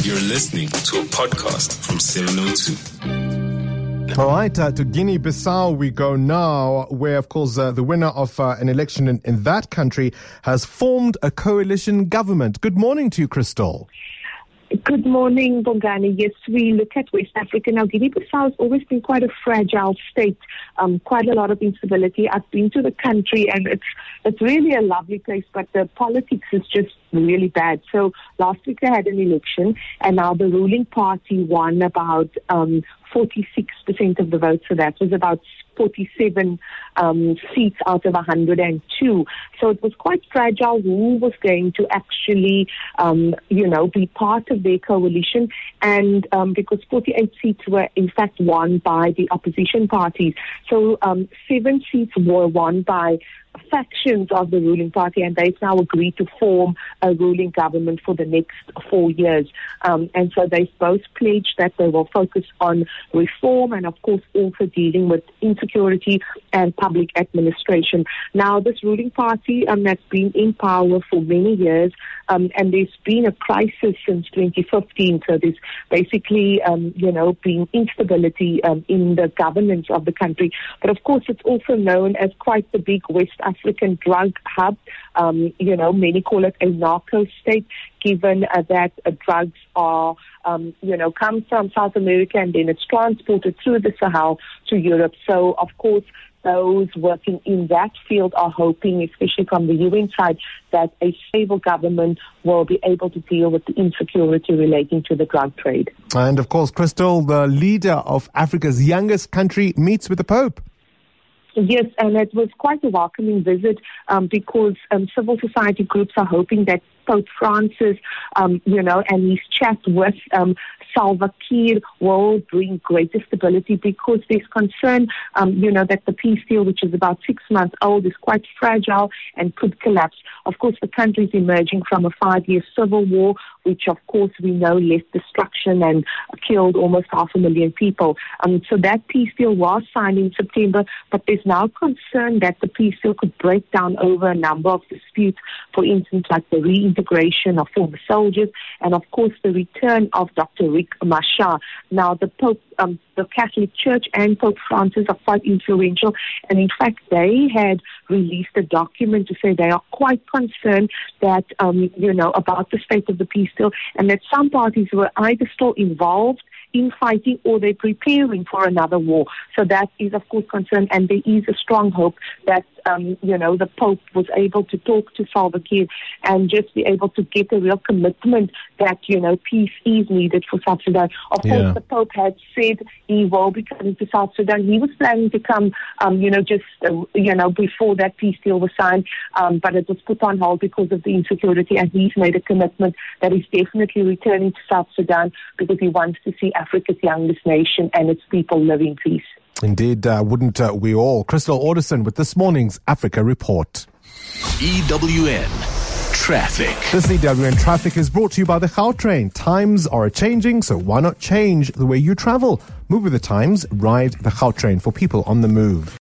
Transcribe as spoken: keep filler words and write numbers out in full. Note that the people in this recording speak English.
You're listening to a podcast from seven oh two. All right, uh, to Guinea-Bissau we go now, where, of course, uh, the winner of uh, an election in, in that country has formed a coalition government. Good morning to you, Crystal. Good morning, Bongani. Yes, we look at West Africa now. Guinea-Bissau has always been quite a fragile state, um, quite a lot of instability. I've been to the country and it's it's really a lovely place, but the politics is just really bad. So last week they had an election and now the ruling party won about um, forty-six percent of the votes. So that was about forty-seven um, seats out of one hundred two. So it was quite fragile who was going to actually, um, you know, be part of their coalition. And um, because forty-eight seats were in fact won by the opposition parties. So um, seven seats were won by factions of the ruling party, and they've now agreed to form a ruling government for the next four years. Um, and so they've both pledged that they will focus on reform and, of course, also dealing with insecurity and public administration. Now, this ruling party um, has been in power for many years, um, and there's been a crisis since twenty fifteen. So there's basically, um, you know, been instability um, in the governance of the country. But, of course, it's also known as quite the big West African drug hub. Um, you know, many call it a narco state, given uh, that uh, drugs are, um, you know, come from South America and then it's transported through the Sahel to Europe. So, of course, those working in that field are hoping, especially from the U N side, that a stable government will be able to deal with the insecurity relating to the drug trade. And, of course, Crystal, the leader of Africa's youngest country, meets with the Pope. Yes, and it was quite a welcoming visit um, because um, civil society groups are hoping that Pope Francis, um, you know, and his chat with um, Salva Kiir will bring greater stability, because there's concern, um, you know, that the peace deal, which is about six months old, is quite fragile and could collapse. Of course, the country is emerging from a five-year civil war, which, of course, we know left destruction and killed almost half a million people. Um, so that peace deal was signed in September, but there's now concern that the peace deal could break down over a number of disputes, for instance, like the reintegration of former soldiers and, of course, the return of Doctor Riek Machar. Now, the Pope, um, the Catholic Church and Pope Francis are quite influential, and in fact, they had released a document to say they are quite concerned that, um, you know, about the state of the peace deal, and that some parties were either still involved in fighting or they're preparing for another war. So that is, of course, concern, and there is a strong hope that, um, you know, the Pope was able to talk to Salva Kiir and just be able to get a real commitment that, you know, peace is needed for South Sudan. Of yeah. course, the Pope had said he will be coming to South Sudan. He was planning to come, um, you know, just, uh, you know, before that peace deal was signed, um, but it was put on hold because of the insecurity, and he's made a commitment that he's definitely returning to South Sudan because he wants to see Africa's youngest nation and its people live in peace. Indeed, uh, wouldn't uh, we all? Crystal Alderson with this morning's Africa Report. E W N Traffic. This E W N Traffic is brought to you by the Gautrain. Times are changing, so why not change the way you travel? Move with the times, ride the Gautrain for people on the move.